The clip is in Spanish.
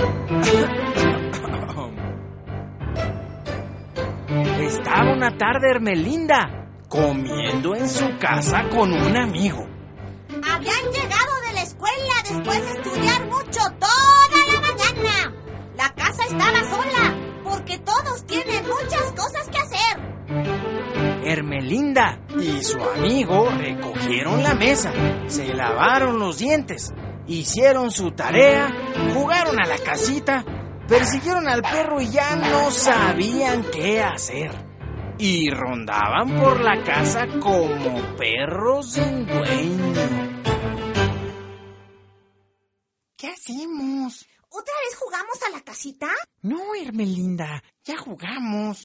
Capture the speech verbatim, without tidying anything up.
Estaba una tarde Ermelinda comiendo en su casa con un amigo. Habían llegado de la escuela después de estudiar mucho toda la mañana. La casa estaba sola porque todos tienen muchas cosas que hacer. Ermelinda y su amigo recogieron la mesa, se lavaron los dientes, hicieron su tarea, jugaron a la casita, persiguieron al perro y ya no sabían qué hacer. Y rondaban por la casa como perros sin dueño. ¿Qué hacemos? ¿Otra vez jugamos a la casita? No, Ermelinda, ya jugamos.